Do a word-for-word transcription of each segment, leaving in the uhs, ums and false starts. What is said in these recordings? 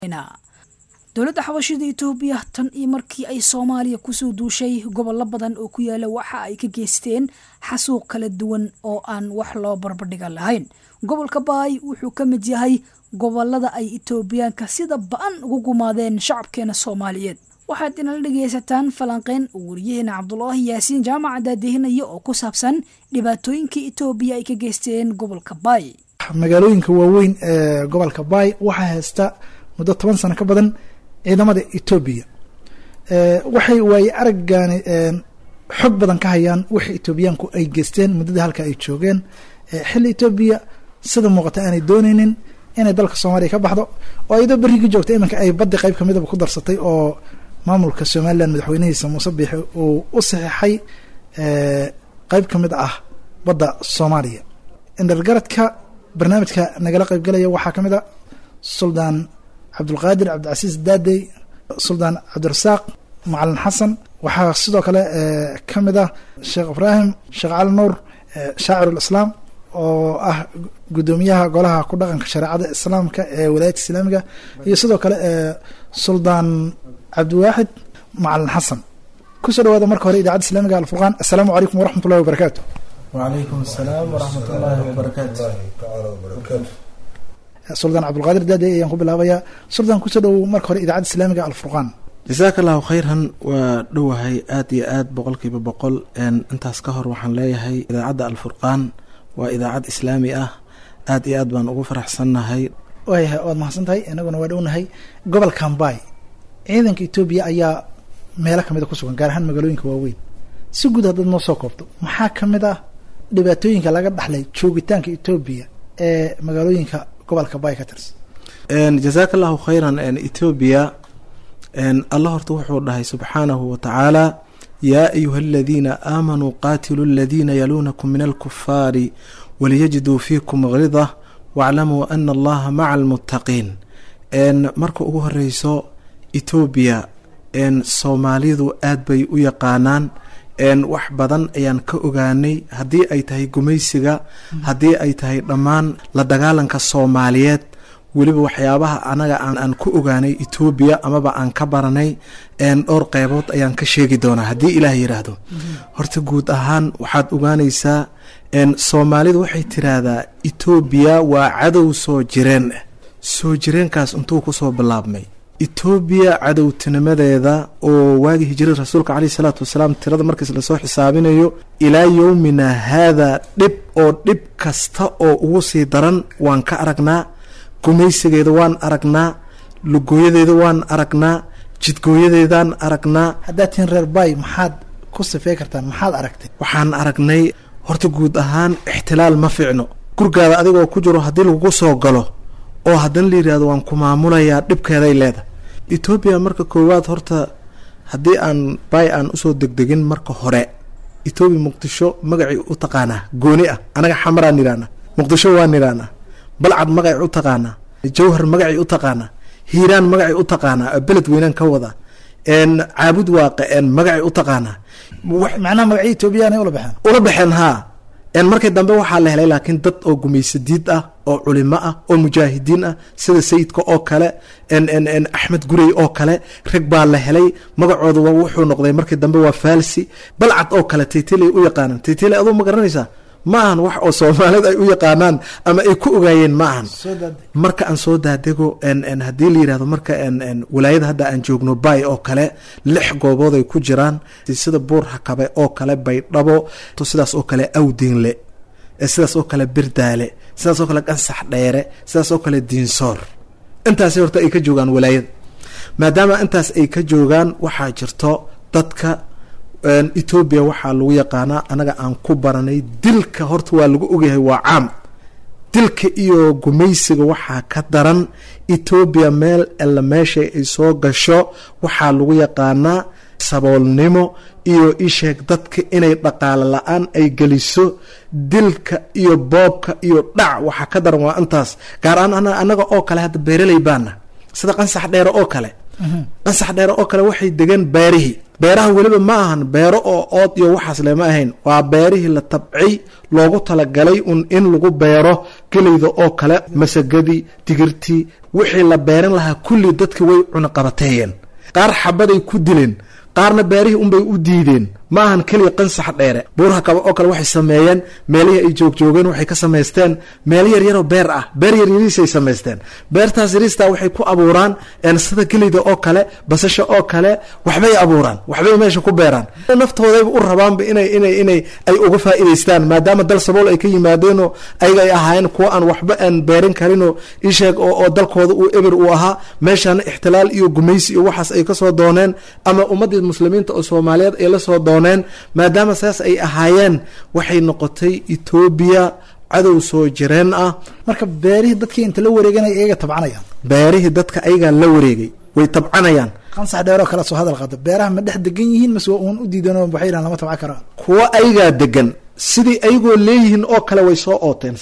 dowladda xabashida Itoobiya tan iyo markii ay Soomaaliya ku soo duushay gobollo badan oo ku yaala waxa ay ka geysteen xasuuq kala duwan oo aan wax loo barbardhiga lahayn. Gobolka Baay wuxuu ka mid yahay gobollada ay Itoobiyaanka sida ba'an ugu gumaadeen shacabkeena Soomaaliyeed. waxaad inala dhageysataan falanqeyn wariyaheenna Cabdullaahi Yaasiin Jaamac daadihinayo oo ku saabsan dhibaatooyinka Itoobiya ay ka geysteen gobolka Baay. magaalooyinka waaweyn ee gobolka Baay waxaa haysta muddo toban sano ka badan ciidamada Itoobiya ee waxay way araggaan xog badan ka hayaan wixii Itoobiyaanku ay geysteen muddada halka ay joogeen xilli Itoobiya sida muuqata aanay doonaynin inay dalka Soomaaliya ka baxdo oo ay bariga joogtay imanka ay badda qayb kamid ah ku darsatay oo maamulka Soomaaliland madaxweynaha Muuse Biixi uu u saxeexay ee qayb kamid ah badda Soomaaliya. indargaradka barnaamijka nagala qayb galaya waxaa kamid ah Suldaan Cabdulqaadir Cabdicasiis Daadey, Suldaan Cabdirasaaq Macalin Xasan, waxaa sidoo kale kamid ah Sheekh Ibraahim Sheekh Cali Nuur shaacirul Islaam oo ah gudoomiyaha golaha ku dhaqanka shariicada Islaamka ee wilaayada Islaamiga, iyo sidoo kale Suldaan Cabdiwaaxid Macalin Xasan. ku soo dhawaada marka hore idaacada Islaamiga Al-Furqaan. Assalaamu calaykum waraxmatullaahi wabarakaatuh. وعليكم السلام ورحمة الله وبركاته. سلطان عبد القادر دادي ayaan ku bilaabaya. Suldaan ku soo dhaw marka hore idaacada Islaamiga Al-Furqaan. جزاك الله خيرا ودوهي آد يا آد بقولك ببقول إن أنت أسكهر وحن ليهي إذاعة الفرقان وإذاعة إسلامي أه آد يا آد بان أبو فرح سنة هاي وهي أود ما حسنت هاي أنا قلنا ودونا هاي قبل كان باي إذا كإثيوبيا أيا مالك ميدا كوسوكان قارهن مقالوين كواوين سجود هذا النص كوفتو محاكم ده dhibaatooyinka laga dhaxlay joogitaanka Itoobiya ee magaalooyinka gobolka Baay ka tirsan. een jazakallahu khayran een Itoobiya een Allah horta wuxuu dhahay subhanahu wa ta'ala ya ayyuhalladhina amanu qatilul ladhina yalunakum minal kuffari waliyajidu fiikum ghilza wa'lamu anna Allaha ma'al muttaqin. een marka ugu horeyso Itoobiya een Soomaalidu aad bay u yaqaanaan een wax badan ayaan ka ogaanay hadii ay tahay gumaysiga hadii ay tahay dhamaan la dagaalanka Soomaaliyeed waliba waxyaabaha anaga aan aan ku ogaanay Itoobiya amaba aan ka baranay een dhowr qaybood ayaan ka sheegi doonaa hadii Ilaahay yiraahdo. horta guud ahaan waxaad ogaanaysaa een Soomaalidu waxay tiraahdaa Itoobiya waa cadow soo jireen soo jireenkaas intuu ku soo bilaabmay. Itoobiya cadowtinimadeeda oo waagi hijrada rasuulka kaleey salaatu wasalaam tirada markii la soo xisaabinayo ilaa yawmina hada dib oo dib kasta oo ugu sii daran waan ka aragnaa, gumaysigeeda waan aragnaa, lugooyadeeda waan aragnaa, jidgooyadeedaan aragnaa. hadaatiin reer Baay maxaad ku sifay kartaan maxaad aragtay? waxaan aragnay horta guud ahaan ixtilaal ma fiicno. gurgaada adigoo ku jiro hadii lagu soo galo oo hadan la yiraahdo waan ku maamulayaa dhibkeeda ay leedahay. Itoobiya marka koowaad horta hadii aan Baay aan usoo degdegin marka hore Itoobiya Muqdisho magaci u taqaana gooni ah anaga xamaraan niraana Muqdisho waan niraana balcad magaci u taqaana Jawhar magaci u taqaana Hiiraan magaci u taqaana beled weynaan ka wada een caabud waaqe een magaci u taqaana macna magaci Itoobiya ay ula baxaan ula baxeen ha een markii dambe waxa la helay laakiin dad oo gumaysadid ah oo culimo ah oo mujaahidiin ah sida sayidka oo kale en en en Axmed Gurey oo kale rag baa la helay magacoodu waa wuxuu noqday markii dambe waa Faalsi balcad oo kale Titile u yaqaanaan Titile adoo ma garanaysaa ma ahan wax oo Soomaaliyeed ay u yaqaanaan ama ay ku ogaayeen ma ahan. marka aan soo daadego en en hadii la yiraahdo marka en en wilaayada hadda aan joogno Baay oo kale lix goobood ay ku jiraan sida Buur Hakabe oo kale Baydhabo to sidaas oo kale Awdinle sidaas oo kale Birdaale sidaas oo kale Gansax Dheere sidaas oo kale Diinsoor. intaas horta ay ka joogaan wilaayada maadaama intaas ay ka joogaan waxaa jirto dadka een Itoobiya waxaa lagu yaqaanaa anaga aan ku baranay dilka horta waa lagu ogyahay waa caam. dilka iyo gumaysiga waxaa ka daran Itoobiya meel alla meesha ay soo gasho waxaa lagu yaqaanaa saboolnimo iyo isheeg dadka inay dhaqaale la'aan ay galiso dilka iyo boobka iyo dhac waxaa ka daran waa intaas gaar ahaan anaga oo kale hadda beeraley baana sida Qansax Dheere oo kale qansax dheere oo kale waxay degan beerihii beeraha weliba ma ahan beero oo ood iyo waxaas lema ahayn waa beerihii la tabcay loogu talagalay un in lagu beero gelayda oo kale masagadii digirtii wixii la beeran lahaa kulli dadki way cunaqabateeyeen qaar xabaday ku dileen qaarna beerihii unbay u diideen ma ahan keliya qansax dheere buuraha kaba oo kale waxay sameeyeen meelihii ay joogjoogeen waxay ka samaysteen meelo yaryaroo beer ah beer yaryariisay samaysteen beertaas yariistaa waxay ku abuuraan sida gelida oo kale basasha oo kale waxbay abuuraan waxbay meesha ku beeraan naftoodayba u rabaanba inay inay inay ay uga faa'iidaystaan maadaama dal sabool ay ka yimaadeenoo ayaga ay ahaayeen kuwa aan waxba aan beerin karinoo isheeg oo oo dalkooda uu eber uu ahaa meeshaana ixtilaal iyo gumaysi iyo waxaas ay ka soo dooneen ama ummadii muslimiinta oo soomaaliyeed ay la soo dooneen maadaama saas ay ahaayeen waxay noqotay Ethiopia cadow soo jireen ah marka beerihii dadkii inta la wareeganay iyaga tabcanayaan beerihii dadka ayaga la wareegay way tabcanayaan qansax dheero kala soo hadal qaada beeraha ma dhex degan yihiin mas uun u diidanoo waxayna lama tabcan karaan kuwa ayaga degan sidii ayagoo leeyihiin oo kale way soo ooteen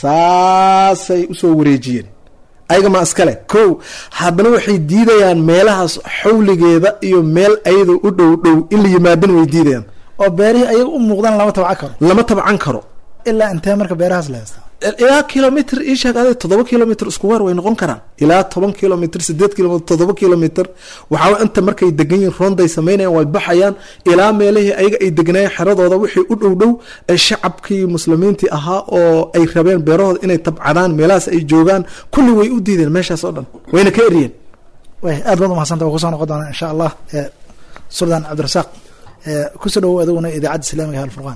saasay u soo wareejiyeen ayaga ma iskale kow haddana waxay diidayaan meelahaas xawligeeda iyo meel ayada u dhow dhow in la yimaadana way diidayaan oo beerihii ayaga u muuqdaan lama tabcan karo lama tabcan karo ilaa intee marka beerahaas la haystaa ilaa kilomitr ii sheeg aday toddoba kilomitr isku weer way noqon karaan ilaa toban kilomitr sideed kilomitr toddoba kilomitr waxaa inta markay degan yihiin ronday samaynayaan way baxayaan ilaa meelihii ayaga ay degnaayeen xeradooda wixii u dhow dhow ee shacabkii muslimiintii ahaa oo ay rabeen beerahooda inay tabcadaan meelahaas ay joogaan kulli way u diideen meeshaas oo dhan wayna ka eriyeen way aad baad umahadsanta waa kusoo noqon doonaa insha allah suldaan cabdirasaaq kusoo dhawow adaguna idaacadda islaamiga alfurqaan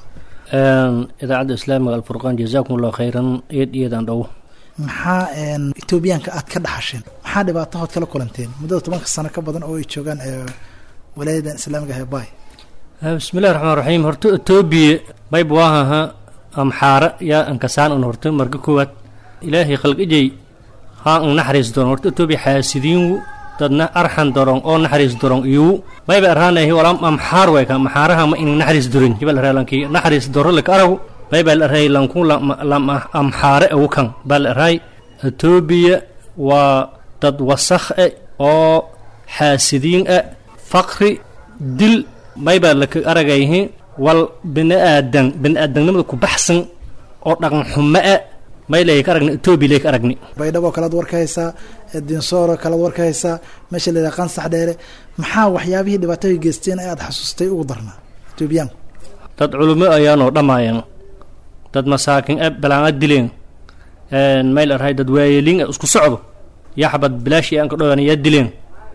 idaacadda islaamiga alfurqaan jazaakum allahu khayran eed iyadan dhow maxaa etoobiyaanka aad ka dhaxasheen maxaa dhibaatahood kala kulanteen muddada tobanka sano ka badan oo ay joogaan walaayadan islaamiga ah bay bismillahi raxmaan raxiim horta etoobiya bayb waahaha amxaara yaa ankasaan un horta marka koowaad ilaahay khalqijay haa an naxariis doon horta etoobiya xaasidiinwu dadna arxan dorong oo naxariis dorong iyu bayba arhaanahi walam amxaar way ka amxaaraha ma in naxariis dorin jibal ralanki naxariis doro la aragu bayba la ray lanku la amxaare awu kan bal ray etoobiya waa dad wasakh oo xaasidiin ah faqri dil bayba la aragayhi wal binaadan binaadanimada ku baxsan oo dhaqan xumo ah maylay ka aragni Ethiopia leek aragni baydhabo kala warka haysa dinsooro kala warka haysa meesha la qansax dheere maxaa waxyaabihii dhibaatooyin geysteen aad xasuustay ugu darnaa Ethiopian dad culimo ayaanoo dhamaayeen dad masaakin ab balaan dileen een mayl arhay dad waayelin isku socdo yaa xabad bilaashi aan ka dhawaan yaa dileen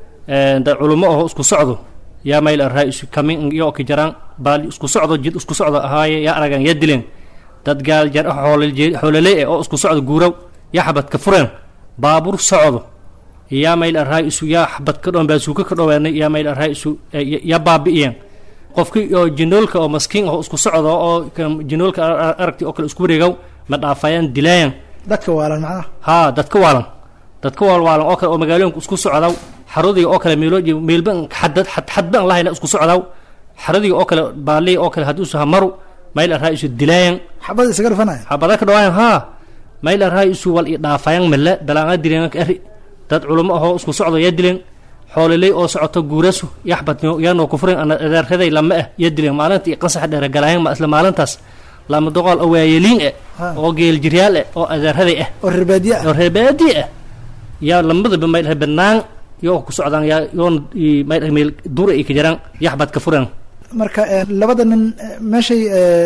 een dad culimo oo isku socdo yaa mayl arhay isu kamin iyo ka jaraan baal isku socdo jid isku socdo ahaaye yaa aragan yaa dileen dad gaal jar xoolal xoolale oo isku socdo guuraw yaa xabad ka fureen baabur socdo yaa mayl arhay isu yaa xabad ka dhoon baasuuka ka dhawaan yaa mayl arhay isu yaa baabi'een qofkii oo jinoolka oo maskiin oo isku socdo oo jinoolka aragti oo kale isku wareegaw ma dhaafayaan dilayaan dadka waalan macna ha dadka waalan dadka waalan oo kale oo magaalooyinka isku socdaw xarudii oo kale meelooji meelban xadad xadban lahayna isku socdaw xarudii oo kale baali oo kale haduu soo maru mayl arhay isu dilayaan xabad isaga fanay xabada ka dhawaan ha mayl arhay isu wal dhaafayaan mala balaanga dileen ka ari dad culimo oo isku socdo yaa dileen xoolilay oo socoto guurasu yaxbadno yaano ku furin ana adeerkaday lama ah yaa dileen maalintii qansax dheer galayeen ma isla maalintaas lama doqol oo waayeliin oo geel jiryaal oo adeerkaday ah oo reebaadiya oo reebaadiya yaa lamada mayl banaan yoo ku socdaan yaa yoon mayl meel duur ay ka jiraan yaxbad ka furan marka labada nin meeshay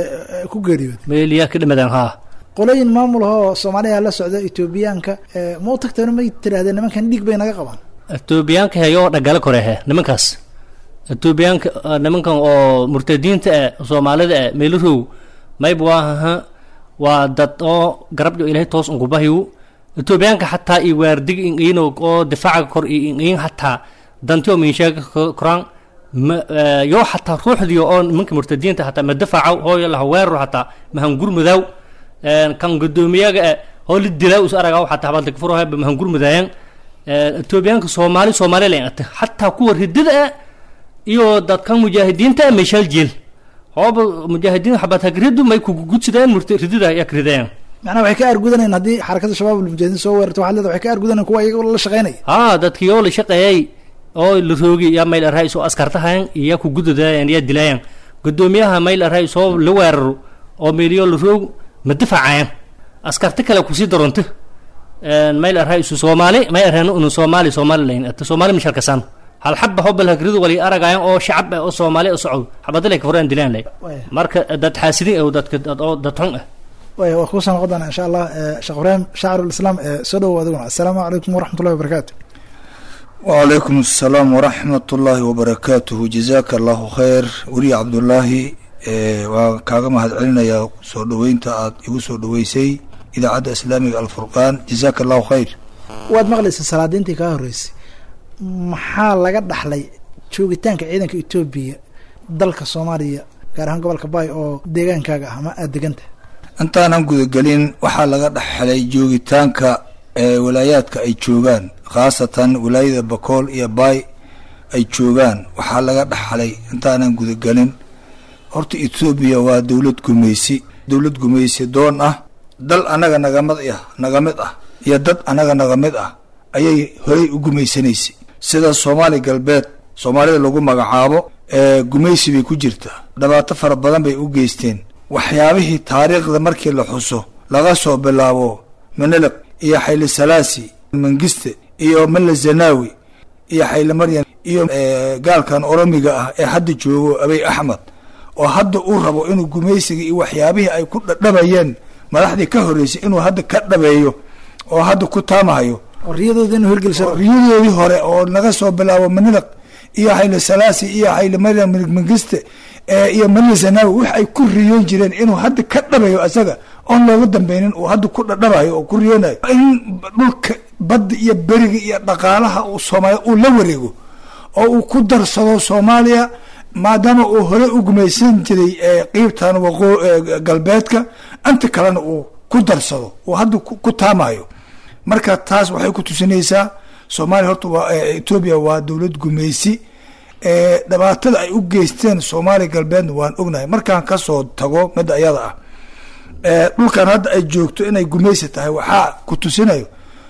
ku geeriyood meeliya ka dhimadaan ha qolooyin maamul oo Soomaaliya la socda Etoobiyaanka ma u tagteen ma tiraadeen nimankan dhig bay naga qabaan Etoobiyaanka hayo dhagala korehe nimankaas Etoobiyaanka nimankan oo murtadiinta ah Soomaalida ah meeluhu mayb waaha waa dad oo garabdo Ilaahay toos ugu bahiyo Etoobiyaanka hatta i waardig in inoo oo difaaca kor in in hatta danto miishaga koraan yo hatta ruuxdii oo nimanka murtadiinta hatta ma difaaco hooyo la weerar hatta ma hangurmudaw kan gudoomiyaga oo la dilaa us araga hatta habal furaha ma hangurmudayaan Etoobiyaanka Soomaali Soomaali leeyata hatta kuwa ridida iyo dadka mujaahidiinta meeshal jil hoob mujaahidiin xabad hagridu may ku gudsideen murtadida ay akrideen macna waxay ka argudanayeen hadii xarakada shabaab mujaahidiin soo weerarto waxa leedahay waxay ka argudanayeen kuwa iyaga la shaqeynay ha dadkii oo la shaqeeyay oo la roogi yaa mayl arhay soo askartahan iyo ku gududayaan iyo dilayaan gudoomiyaha mayl arhay soo la weeraro oo meeliyo la roog ma difaacayaan askarta kale ku sii daronto een mayl arhay soo Soomaali may arhayno inuu Soomaali Soomaali leen at Soomaali misharkasan hal xabba hobal hagridu wali aragayaan oo shacab oo Soomaali oo socod xabadale ka furaan dilaan lay marka dad xaasidin oo dadka oo dad xun ah way waa ku soo noqdana insha Allah Sheekh Ibrahim shaacirul Islam soo dhawaaduna assalaamu alaykum wa rahmatullahi wa barakatuh wa alaykum assalam wa rahmatullahi wa barakatuh jazakallahu khair wali Abdullah ee waa kaaga mahad celinaya soo dhaweynta aad igu soo dhaweysay idaacada islaamiga al-Furqan jazakallahu khair waad maqlaysaa salaadiintii ka horeysay maxaa laga dhaxlay joogitaanka ciidanka Itoobiya dalka Soomaaliya gaar ahaan gobolka Bay oo deegaankaaga ah ama aad deganta intaanan gudagelin waxaa laga dhaxlay joogitaanka ee walaayaadka ay joogaan khaasatan walaayada Bakool iyo Bay ay joogaan waxaa laga dhaxlay intaanan gudagelin horta Itoobiya waa dawlad gumeysi dawlad gumeysi doon ah dal anaga nagamad ah nagamid ah iyo dad anaga nagamid ah ayay horay u gumeysanaysay sida Soomaali galbeed Soomaalida lagu magacaabo ee gumeysi bay ku jirtaa dhibaato fara badan bay u geysteen waxyaabihii taariikhda markii la xuso laga soo bilaabo Menelik iyo Haile Selassie Mengiste iyo Mele Zenawi iyo Haile Mariam iyo gaalkan Oromiga ah ee hadda joogo Abiy Ahmed oo hadda uu rabo inuu gumeysiga iyo waxyaabihii ay ku dhadhabayeen madaxdii ka horeysay inuu hadda ka dhabeeyo oo hadda ku taamahayo riyadooda inuu hirgeliso riyadoodii hore oo naga soo bilaabo Menelik iyo Haile Selassie iyo Haile Mariam Mengiste ee iyo Mele Zenawi wax ay ku riyoon jireen inuu hadda ka dhabeeyo asaga oo looga dambeeynin oo hadda ku dhadhabayo oo ku riyoonayo in dhulka bad iyo bariga iyo dhaqaalaha uu Soomaaliya uu la wareego oo uu ku darsado Soomaaliya maadaama uu hore u gumeysan jiray ee qeybtan waqo galbeedka anta kalena uu ku darsado oo hadda ku taamayo marka taas waxay ku tusinaysaa Soomaaliya horta waa Itoobiya waa dawlad gumeysi ee dhibaatada ay u geysteen Soomaali galbeed waan ognahay markaan ka soo tago mid ayada ah ee dhulkan hadda ay joogto inay gumeysi tahay waxa ku tusinayo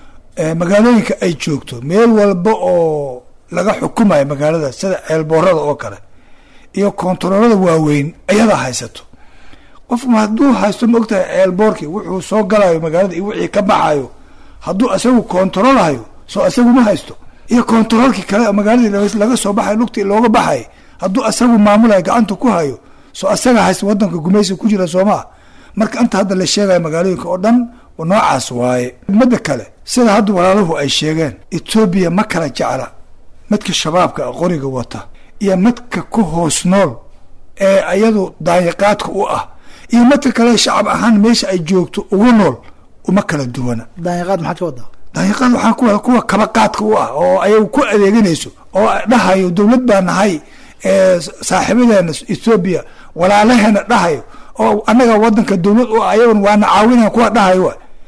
ee magaalooyinka ay joogto meel walba oo laga xukumayo magaalada sida ceelboorada oo kale iyo kontaroolada waaweyn ayada haysato qof ma haduu haysto mogtahay ceelboorki wuxuu soo galayo magaalada iyo wixii ka baxayo haduu asagu kontaroolayo soo asagu ma haysto iyo kontaroolki kale magaalada laga soo baxay lugti looga baxay haduu asagu maamulay gacanta ku hayo soo asaga haysto wadanka gumeysi ku jira Soomaa marka inta hadda la sheegay magaalooyinka oo dhan oo noocaas waaye mid kale sida hadda walaaluhu ay sheegeen Itoobiya ma kala jecla midka shabaabka qoriga wata iyo midka ku hoos nool ee ayadu daayaqaadka u ah iyo midka kale shacab ahaan meesha ay joogto ugu nool uma kala duwana daayaqaad maxaa ka wada daayaqaad waxa kuwa kuwa kaba qaadka u ah oo ayagu ku adeeganayso oo dhahayo dawlad baa nahay ee saaxiibadeena Itoobiya walaalaheena dhahayo oo anaga wadanka dawlad oo ayagu waana caawinayaan kuwa dhahayo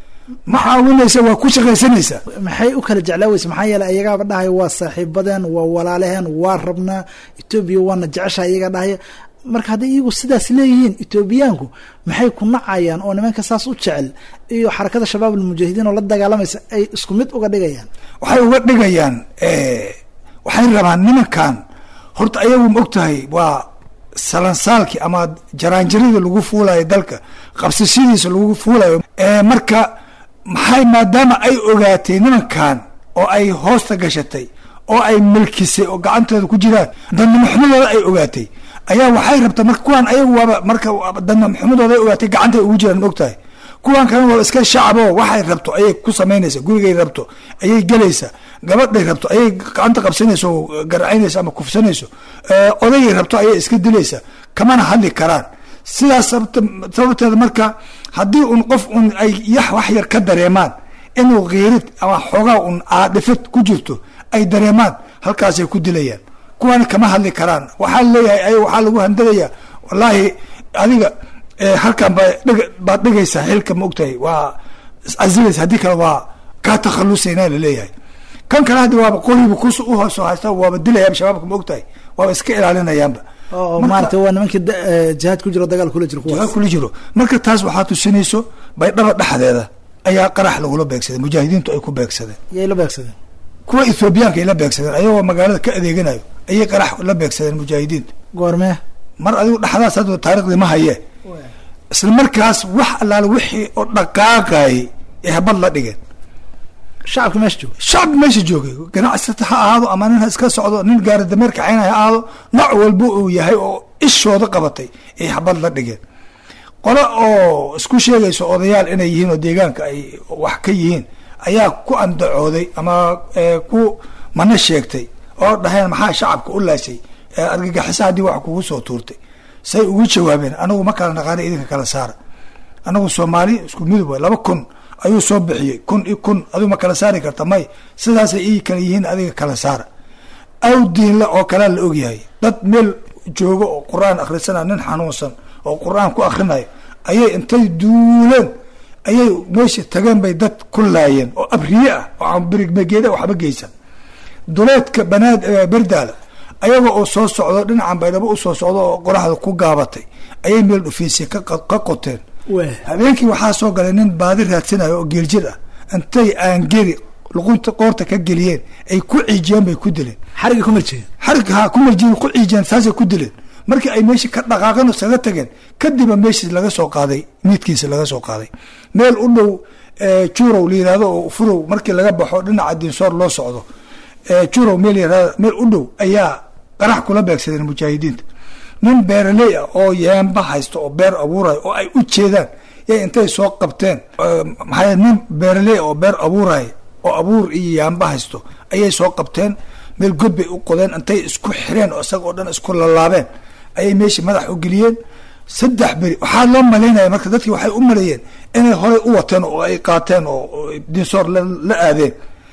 ma caawinaysa waa ku shaqaysanaysa maxay u kala jeclaawaysa maxaa yeelay ayaga dhahayo waa saaxiibadeen waa walaalaheen waa rabna Itoobiya waana jecesha ayaga dhahayo marka hadii iyagu sidaas leeyihiin Itoobiyaanku maxay ku nacayaan oo nimanka saas u jecel iyo xarakada shabaab al-mujaahidiin oo la dagaalamaysa ay isku mid uga dhigayaan waxay uga dhigayaan ee waxay rabaan nimankan horta ayagu ma ogtahay waa salansaalki ama jaraanjarida lagu fuulayo dalka qabsashadiisa lagu fuulayo ee marka maxay maadaama ay ogaatay nimankan oo ay hoosta gashatay oo ay milkisay oo gacantooda ku jiraan dadna maxmudooda ay ogaatay ayaa waxay rabtaa marka kuwan ayagu waaba marka dadna maxmudooda ay ogaatay gacanta ugu jiraan mogtahay kuwan kan waa iska shacabo waxay rabto ayay ku sameynaysaa gurigay rabto ayay galaysaa gabadhay rabto ayay gacanta qabsanayso garacaynaysa ama kufsanayso ee odayay rabto ayay iska dilaysaa kamana hadli karaan sidaas sababteeda marka haddii un qof un ay yax wax yar ka dareemaan inuu qiirid ama xoogaa un aadhifid ku jirto ay dareemaan halkaasay ku dilayaan kuwana kama hadli karaan waxaa leeyahay ay waxaa lagu handadayaa wallaahi adiga halkan baad dhigaysaa xilka ma ogtahay waa azilaysa haddii kale waa kaa takhalusayna laleeyahay kan kale hadda waaba qoribu kus u hoos haysta waaba dilayaa shabaabka ma ogtahay waaba iska ilaalinayaanba oo maartay waa nimankii jihaad ku jiro dagaal kula jiro jihaad kula jiro marka taas waxaa tusinayso bay dhaba dhaxdeeda ayaa qarax lagula beegsaday mujaahidiintu ay ku beegsadeen yay la beegsadeen kuwa ethoobiyaanka ay la beegsadeen ayagoo magaalada ka adeeganayo ayay qarax la beegsadeen mujaahidiinta. goormee mar adigu dhaxdaas hadda taariikhdii ma haye isla markaas wax allaale wixii oo dhaqaaqayay ee habad la dhigeen. shacabka meesha jooga shacabka meesha joogay ganacsata ha ahaado ama nin ha iska socdo nin gaari dameerka caynaya ha ahaado nooc walba uu yahay oo ishooda qabatay ay habad la dhigeen. qolo oo isku sheegayso odayaal inay yihiin oo deegaanka ay wax ka yihiin ayaa ku andacooday ama ku mana sheegtay oo dhaheen maxaa shacabka u laashay argagixisa haddii wax kugu soo tuurtay. say ugu jawaabeen anagu ma kala naqaana idinka kala saara anagu soomaali isku midub way laba kun ayuu soo bixiyey kun i kun adigu ma kala saari karta may sidaasay ii kala yihiin adiga kala saara. aw diinle oo kalea la ogyahay dad meel joogo oo qur-aan akhrisana nin xanuunsan oo qur-aan ku akrinayo ayay intay duuleen ayay meesha tageen bay dad ku laayeen oo abriye ah oo aan birigmegeeda waxba geysan. duleedka banaad berdaala ayaga oo soo socdo dhinacan baydhabo u soo socdo oo qoraxda ku gaabatay ayay meel dhufiisay ka qoteen. habeenkii waxaa soo galay nin baadi raadsanayo oo geeljir ah intay aangeri luqunta qoorta ka geliyeen ay ku ciijiyeen bay ku dileen. xariga ku marjiyeen xarig ha ku marjiyeen ku ciijiyeen saasay ku dileen. markii ay meesha ka dhaqaaqeen oo saga tageen kadiba meeshii laga soo qaaday miidkiisa laga soo qaaday meel u dhow jurow la yihahdo oo furow markii laga baxo dhinaca diinsoor loo socdo jurow meel yihahdo meel u dhow ayaa qarax kula beegsadeen mujaahidiinta. nin beeraley ah oo yeemba haysto oo beer abuurayo oo ay u jeedaan yay intay soo qabteen maxaa nin beeraley oo beer abuurayo oo abuur iyo yeemba haysto ayay soo qabteen meel god bay u qodeen intay isku xireen oo isaga oo dhan isku lalaabeen ayay meeshii madax u geliyeen. saddex beri waxaa loo malaynaya marka dadkii waxay u maleeyeen inay horey u wateen oo ay qaateen oo dinsoor la aadeen.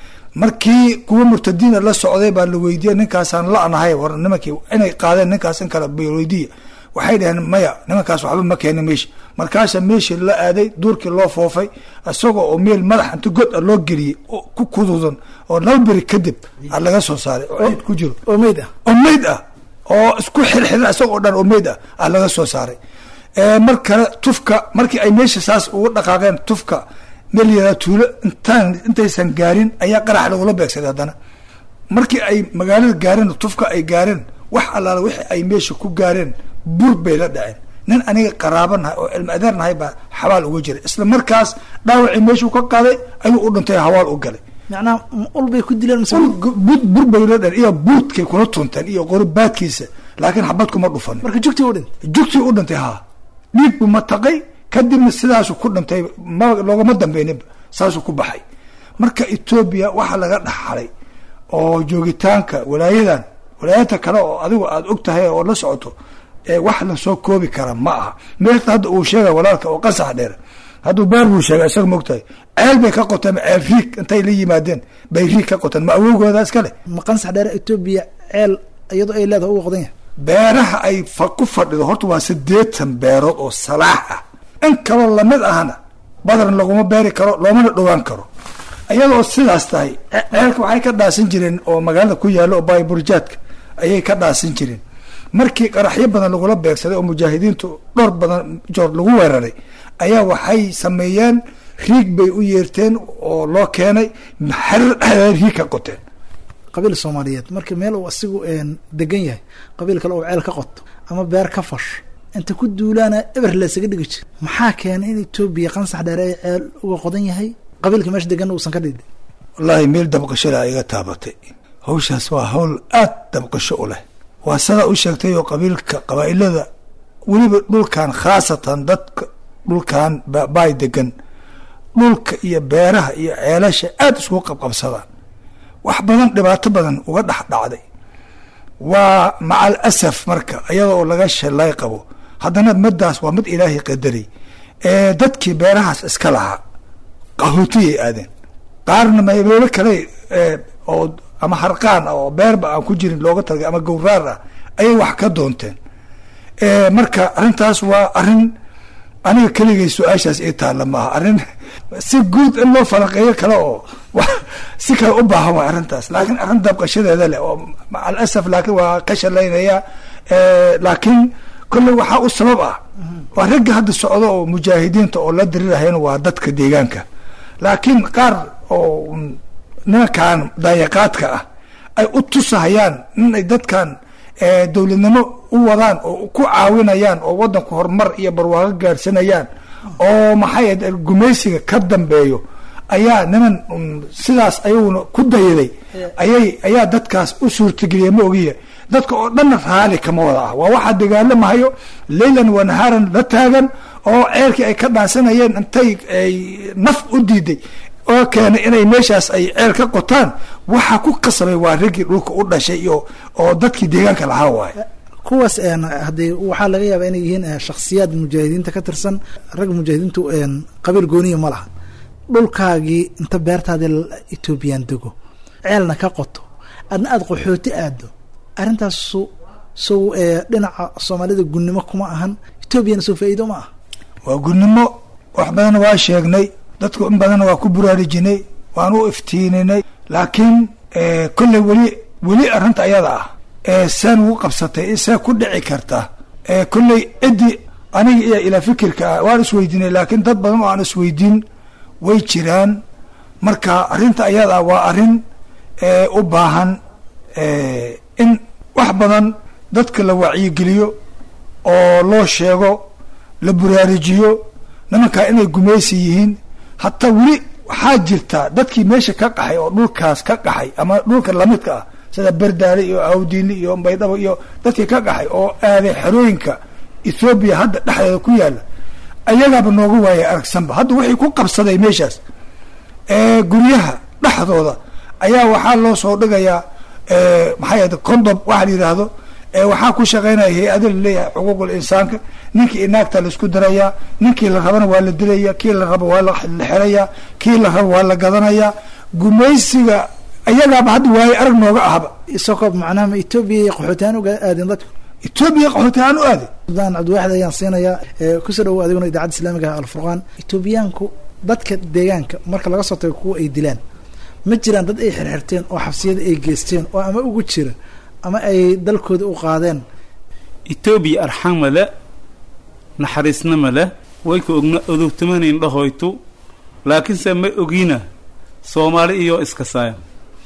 markii kuwa murtadiina la socday baa la weydiiyey ninkaasaan la-nahay war nimankii inay qaadeen ninkaas in kale weydiiya waxay dhaheen maya nimankaas waxba ma keenin meesha. markaasa meeshii la aaday duurkii loo foofay isagoo oo meel madax inta god a loo geliyey oo ku kududan oo laba beri kadib a laga soo saaray oo ciid ku jiro oo meyd ah oo meyd ah oo isku xirxiran isagoo dhan oo meyd ah a laga soo saaray. mar kale tufka markii ay meesha saas ugu dhaqaaqeen tufka meel yaraa tuulo intaan intaysan gaarin ayaa qarax lagula beegsaday. haddana markii ay magaalada gaareen tufka ay gaareen wax allaala wixii ay meesha ku gaareen bur bay la dhaceen. nin aniga qaraaba nahay oo cilmi adeer nahay baa xabaal uga jiray isla markaas dhaawacii meeshuu ka qaaday ayuu u dhintay hawaal u galay. macnaha ul bay ku dileen bur bay la dheen iyo buurtkay kula tunteen iyo qoribaadkiisa laakiin xabad kuma dhufan. marka jugtii u dhintay jugtii u dhintay haa dhiig buu mataqay kadibna sidaasu ku dhintay ma loogama dambeyninba saasuu ku baxay. marka etoobiya waxa laga dhaxalay oo joogitaanka walaayadan walaayata kale oo adigu aada og tahay oo la socoto wax lasoo koobi kara ma aha. meelta hadda uu sheegay walaalka oo qasax dheer hadduu beer buu sheegay isaga mogtahay ceel bay ka qoteen ceel riig intay la yimaadeen bay riig ka qoteen ma awowgooda iskale. ma qansax dheer etoobiya ceel iyadoo ay leedahay uga qodan yahay beeraha ay ku fadhido horta waa siddeetan beerood oo salaax ah. in kaloo lamid ahna badan laguma beeri karo loomana dhowaan karo. iyadoo sidaas tahay ceelka waxay ka dhaasan jireen oo magaalada ku yaalo oo baaburjaadka ayay ka dhaasan jireen. markii qaraxyo badan lagula beegsaday oo mujaahidiintu dhowr badan joor lagu weeraray ayaa waxay sameeyeen riig bay u yeerteen oo loo keenay xarir dhexdeeda riig ka qoteen. qabiil soomaaliyeed marka meel uu asigu degan yahay qabiil kale oo ceel ka qoto ama beer ka fash inta ku duulaana eber lasaga dhigi jir maxaa keenay in etoobiya qansax dheer ay ceel uga qodan yahay qabiilka meesha degan uusan ka dhidin. wallaahi meel dabqashada iga taabatay hawshaas waa hawl aad dabqasho u leh. waa sidaa u sheegtay oo qabiilka qabaa'ilada weliba dhulkan khaasatan dadka dhulkan baay degan dhulka iyo beeraha iyo ceelasha aada isku qabqabsadaan wax badan dhibaato badan uga dhex dhacday. waa macal asaf marka iyada oo laga shalay qabo haddana middaas waa mid ilaahay qadaray. dadkii beerahaas iska lahaa qahootiyay aadeen qaarna meelo kale oo ama harqaan oo beerba aan ku jirin looga talgay ama gawraar ah ayay wax ka doonteen. marka arrintaas waa arrin aniga keligay su-aashaas ii taalla maaha arrin si guud in loo falaqeeyo kale oo si kale u baahan waa arrintaas laakiin arrin dabqashadeeda leh oo macal asaf laakiin waa ka shalaynaya. laakiin kolley waxaa u sabab ah waa ragga hadda socdo oo mujaahidiinta oo la dirirahayna waa dadka deegaanka laakiin qaar oo nimankan daayaqaadka ah ay u tusahayaan inay dadkan dowladnimo u wadaan oo ku caawinayaan oo wadanku horumar iyo barwaaqo gaarsanayaan oo maxay gumaysiga ka dambeeyo ayaa niman sidaas ayaguna ku dayaday ayay ayaa dadkaas u suurtageliyay ma ogiya dadka oo dhan raali kama wada ah waa waxa dagaalamahayo leylan wa naharan la taagan oo ceelkii ay ka dhaansanayeen intay ay naf u diiday oo keenay inay meeshaas ay ceel ka qotaan waxa ku qasbay waa ragii dhulka u dhashay iyo oo dadkii deegaanka lahaa waay kuwaas haddii waxaa laga yaabaa inay yihiin shakhsiyaad mujaahidiinta ka tirsan rag mujaahidiintu qabiil gooniya ma laha dhulkaagii inta beertaadii etoobiyaan dego ceelna ka qoto adna aada qaxooti aado arrintaas su sow dhinaca soomaalida gunnimo kuma ahan etoobiyana soo faa'iido ma ah waa gunnimo wax badan waa sheegnay dadku in badan waa ku buraarujinay waan u iftiininay laakiin kolley weli weli arrinta ayada ah saan ugu qabsatay saa ku dhici karta kolley ciddii aniga iyo ilaa fikirka ah waan isweydiinay laakiin dad badan oo aan isweydiin way jiraan marka arrinta ayada waa arrin u baahan in wax badan dadka la wacyigeliyo oo loo sheego la buraarujiyo nimankaa inay gumaysi yihiin hataa weli waxaa jirta dadkii meesha ka qaxay oo dhulkaas ka qaxay ama dhulka lamidka ah sida berdaale iyo awdiini iyo baydhabo iyo dadkii ka qaxay oo aaday xerooyinka ethoobiya hadda dhexdeeda ku yaala ayagaaba nooga waayay aragsanba hadda waxay ku qabsaday meeshaas guryaha dhexdooda ayaa waxaa loo soo dhigayaa maxay ahda condom waxa la yidhaahdo waxaa ku shaqaynaya hay-ado laleeyahay xuquuqul insaanka ninkii inaagta laisku darayaa ninkii la rabana waa la dilaya kii la rabo waa la xerayaa kii la rabo waa la gadanayaa gumaysiga ayagaaba hadda waaye arag nooga ahba isagoo macnaha etoobiya qaxootihaan uga aadeen dadku etoobiya qaxootihaan u aaday sudan cabdiwaaxid ayaan siinayaa kusoo dhawo adiguna idaacadda islaamiga ah alfurqaan etoobiyaanku dadka deegaanka marka laga soo tago kuwa ay dilaan ma jiraan dad ay xirxirteen oo xabsiyada ay geysteen oo ama ugu jira ama ay dalkooda u qaadeen etoobiya arxama le naxariisnama leh way ka ogna odogtamanayn dhahoytu laakiinse ma ogiina soomaali iyo iskasaayan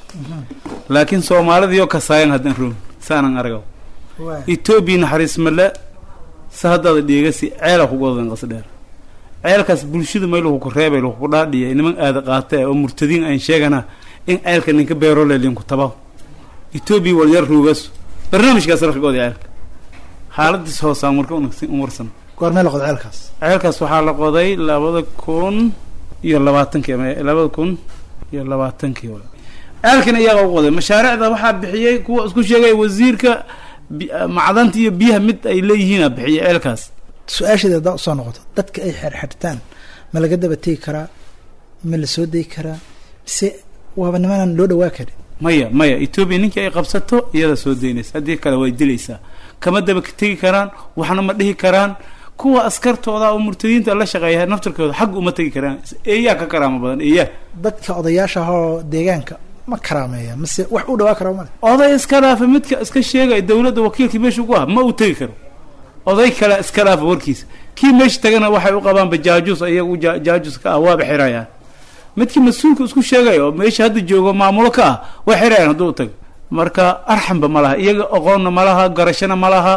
laakiin soomaalida iyo kasaayan haddan roon saanan aragaw etoobiya naxariisma le sa haddaada dheegasi ceela kugu odan qasdheer ceelkaas bulshada mayluhu ku reebay luhu ku dhaadhiya niman aada qaata oo murtadiin aan sheegana in ceelka ninka beero leelinku tabaw etoobiya wal yar ruugas barnaamijkaas rarkooda ceelka xaaladiis hoosaan marka umarsan goormee la qoday ceelkaas ceelkaas waxaa la qoday labada kun iyo labaatankii ama labada kun iyo labaatankii ceelkana iyaga u qoday mashaariicda waxaa bixiyey kuwa isku sheegay wasiirka macdanta iyo biyaha mid ay leeyihiina bixiyey ceelkaas su-aasheeda haddaa usoo noqoto dadka ay xerxirtaan ma laga daba tegi karaa ma la soo degi karaa mise waaba nimanaan loo dhawaa karin maya maya etoobiya ninkii ay qabsato iyada soo daynaysa haddii kale way dilaysaa kama daba tegi karaan waxna ma dhihi karaan kuwa askartooda oo murtadiinta la shaqeeya naftarkooda xag uma tegi karaan eeyaa ka karaamo badan eeyaa dadka odayaasha ahoo deegaanka ma karaameeya mise wax u dhawaa kara male oday iska dhaafa midka iska sheegay dawladda wakiilkii meesha ugu ah ma uu tegi karo oday kale iska dhaafa warkiisa kii meesha tagana waxay u qabaanba jaajuus iyagu jaajus ka ah waaba xirayaan midkii mas-uulka isku sheegay oo meesha hadda joogo maamulo ka ah way xirayaan hadduu tago marka arxanba ma laha iyaga aqoonna ma laha garashana ma laha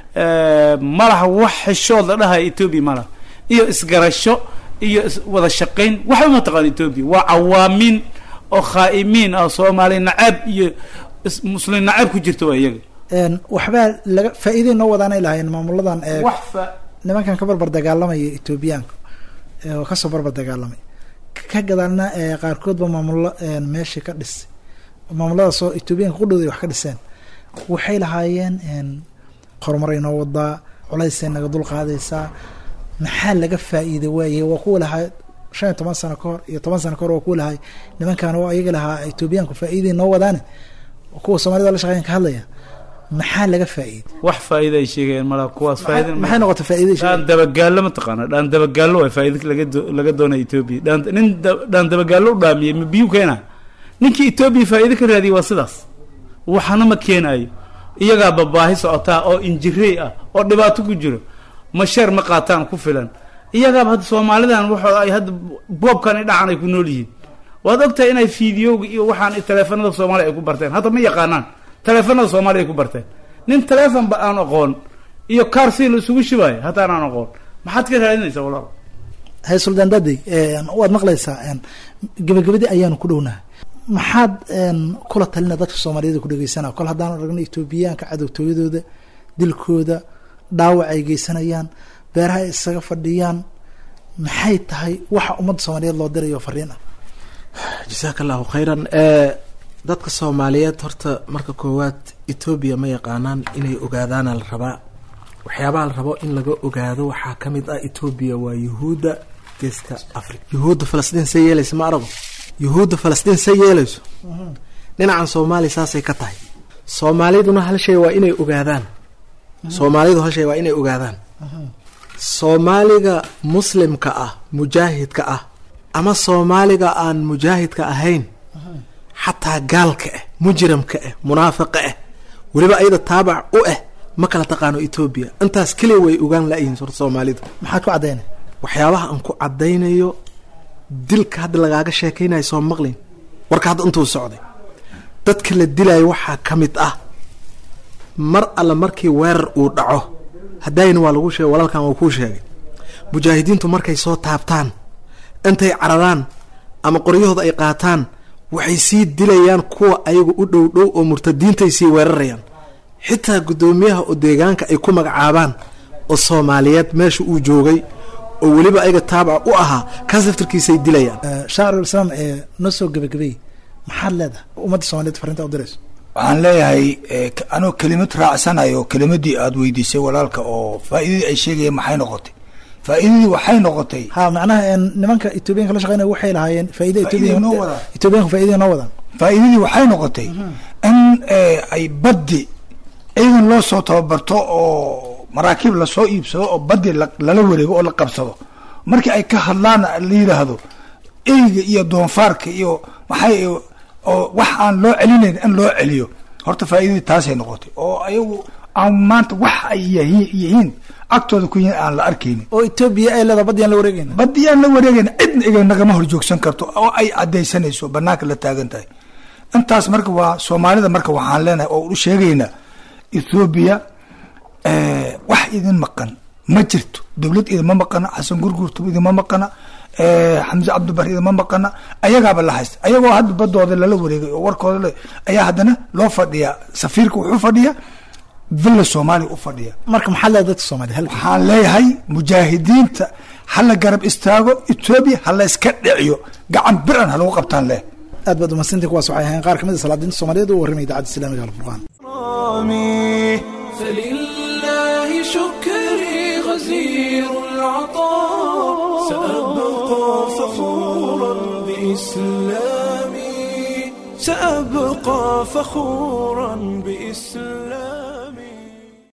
ma laha wax xishood la dhahay etoobiya ma laha iyo isgarasho iyo wada shaqayn waxba ma taqaan etoobiya waa cawaamiin oo khaa'imiin ah soomaali nacab iyo muslim nacab ku jirta waa iyaga waxbaa laga faa-iiday noo wadaanay lahaayeen maamuladan nimankan ka barbar dagaalamaya etoobiyaanka oo kasoo barbar dagaalamay ka gadaalna qaarkoodba maamulo meesha ka dhisay maamuladaasoo etoobiyaanka qudhooda ay wax ka dhiseen waxay lahaayeen horumaray noo wadaa culaysay naga dul qaadaysaa maxaa laga faa-iiday waaye waa kuwa lahaa shan iyo toban sano ka hor iyo toban sano ka hor waa kuwa lahaa nimankan oo ayaga lahaa etoobiyaanku faa-iiday noo wadaane kuwa soomaalida la shaqeyan ka hadlaya maxaa laga faa-iiday wax faa-iida ay sheegayeen malaha kuwaas faa-iida maxay noqotay faa-iida dhaan dabagaallo ma taqaana dhaan dabagaallo waa faa-iida laga laga doonaya etoobiya dhaan nin dhaan dabagaallo u dhaamiyey ma biyuu keenaa ninkii etoobiya faa-iida ka raadiyay waa sidaas waxana ma keenaayo iyagaa babaahi socotaa oo injirey ah oo dhibaato ku jiro masheer ma qaataan ku filan iyagaaba hadda soomaalidan waxoo ay hadda boobkan i dhacan ay ku nool yihiin waad ogtahay inay fiidiyowga iyo waxaan taleefanada soomaaliya ay ku barteen hadda ma yaqaanaan taleefanada soomaaliya ay ku barteen nin taleefon ba aan aqoon iyo kaar si la isugu shibaayo haddaan aan aqoon maxaad ka raadinaysaa walaal hay suldaan daday waad maqlaysaa gabagabadii ayaanu ku dhownahay maxaad kula talina dadka soomaaliyeed ku dhegeysanaa kol haddaan aragna etoobiyaanka cadowtooyadooda dilkooda dhaawac ay geysanayaan beeraha ay isaga fadhiyaan maxay tahay waxa ummadda soomaaliyeed loo dirayo fariin ah jasaaka allahu khayran dadka soomaaliyeed horta marka koowaad etoobiya ma yaqaanaan inay ogaadaana la rabaa waxyaabaha la rabo in laga ogaado waxaa ka mid ah etoobiya waa yuhuudda geeska africa yuhuudda falastiin say yeelaysa ma arago yuhuudda falastiin say yeelayso dhinacan soomaaliya saasay ka tahay soomaaliduna hal shay waa inay ogaadaan soomaalidu hal shay waa inay ogaadaan soomaaliga muslimka ah mujaahidka ah ama soomaaliga aan mujaahidka ahayn xataa gaalka ah mujrimka ah munaafiqa ah weliba ayada taabac u ah ma kala taqaano etoobiya intaas keliya way ogaan la-yihiin sorta soomaalidu maxaad ku caddaynay waxyaabaha aan ku caddaynayo dilka hadda lagaaga sheekaynayo soo maqlin warka hadda intuu socday dadka la dilayo waxaa ka mid ah mar alla markii weerar uu dhaco haddayna waa lagu sheegay walaalkan waa kuu sheegay mujaahidiintu markay soo taabtaan intay cararaan ama qoryahooda ay qaataan waxay sii dilayaan kuwa ayaga u dhow dhow oo murtadiintay sii weerarayaan xitaa guddoomiyaha oo deegaanka ay ku magacaabaan oo soomaaliyeed meesha uu joogay oo weliba ayaga taabac u ahaa kaas laftarkiisay dilayaan shaacirlislaam ee noo soo gabagabay maxaad leedahay ummadda soomaaliyeed farinta u dirayso waxaan leeyahay anoo kelimad raacsanayo kelimadii aada weydiisay walaalka oo faa'iidadii ay sheegayeen maxay noqotay faa'iidadii waxay noqotay ha macnaha nimanka etoobiyaanka la shaqeynaya waxay lahaayeen faa'iida etoobiya noo wadaan etoobiyaanka faa'iida noo wadaan faa'iidadii waxay noqotay in ay baddi ciidan loo soo tababarto oo maraakiib lasoo iibsado oo baddi lala wareego oo la qabsado markii ay ka hadlaan la yidhaahdo eyga iyo doonfaarka iyo maxay oo wax aan loo celinayn in loo celiyo horta faa'iidadii taasay noqotay oo ayagu aan maanta wax ay yihiin agtooda ku yihiin aan la arkaynin oo etoobiya ay leedahay baddi aan la wareegayna baddi aan la wareegayna cidna iga nagama horjoogsan karto oo ay caddaysanayso banaanka la taagan tahay intaas marka waa soomaalida marka waxaan leenahay oo u sheegaynaa ethoobiya wax idin maqan ma jirto dawlad idinma maqana xasan gurgurtu idinma maqana xamse cabdibar idinma maqana ayagaaba la haysta ayagoo hadda badooda lala wareegay oo warkooda le ayaa haddana loo fadhiyaa safiirka wuxuu fadhiyaa villa soomaaliya u fadhiya marka maxaa leedahay dadka soomaaliya waxaan leeyahay mujaahidiinta hala garab istaago etoobiya hala iska dhiciyo gacan biran ha lagu qabtaan leh aad baad umadsantay kuwaas waxay ahayn qaar kamid a salaadiinta soomaaliyeed u warramay idaacadda islaamiga alfurqaan فلله شكري غزير العطاء سأبقى فخورا بإسلامي سأبقى فخورا بإسلامي